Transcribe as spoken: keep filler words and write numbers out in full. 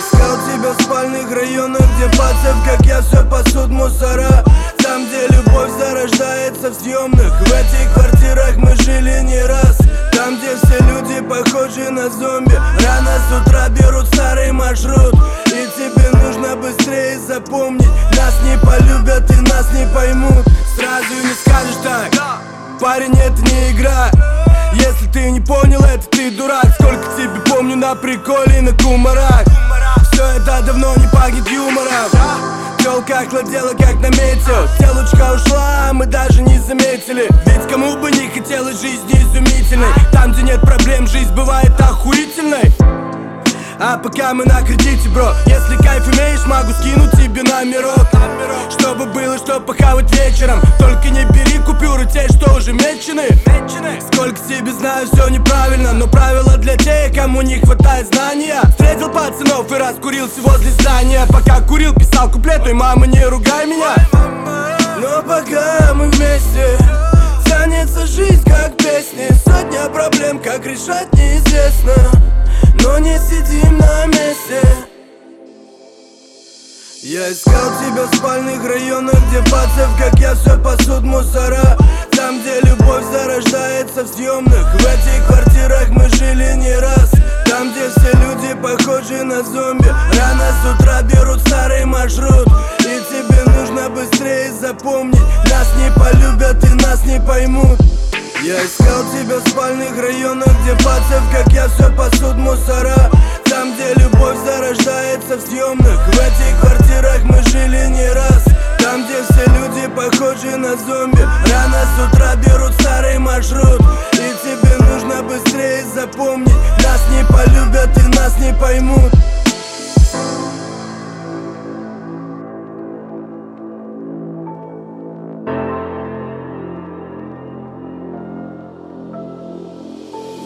искал тебя в спальных районах, где пацев, как я, все пасут мусора. Там, где любовь зарождается в съемных. В этих квартирах мы жили не раз. Там, где все люди похожи на зомби. Рано с утра берут старый маршрут. И тебе нужно быстрее запомнить: нас не полюбят и нас не поймут. Сразу не скажешь так: парень, это не игра. Если ты не понял это, ты дурак. Сколько тебе помню на приколе и на кумарах. Все это давно не пахнет юмором. Тёлка охладела, как наметил. Телочка ушла, а мы даже не заметили. Ведь кому бы не хотелось жизни изумительной. Там, где нет проблем, жизнь бывает охуительной. А пока мы на кредите, бро. Если кайф имеешь, могу скинуть тебе номерок, чтобы было что похавать вечером. Только не бери купюры те, что уже мечены. Сколько тебе знаю, все неправильно, но правила для тех, кому не хватает знания. Встретил пацанов и раскурился возле здания. Пока курил, писал куплет: ой, мама, не ругай меня. Но пока мы вместе, тянется жизнь как песни. Сотня проблем, как решать неизвестно, но не сидим на месте. Я искал тебя в спальных районах, где пацев, как я, все пасут мусора. Там, где любовь зарождается в съемных. В этих квартирах мы жили не раз. Там, где все люди похожи на зомби. Рано с утра берут старый маршрут. И тебе нужно быстрее запомнить: нас не полюбят и нас не поймут. Я искал тебя в спальных районах, где пацев, как я, все пасут мусора. Там, где любовь зарождается в съемных. В этих квартирах мы жили не раз. Там, где все люди похожи на зомби. Рано с утра берут старый маршрут. И тебе нужно быстрее запомнить: нас не полюбят и нас не поймут.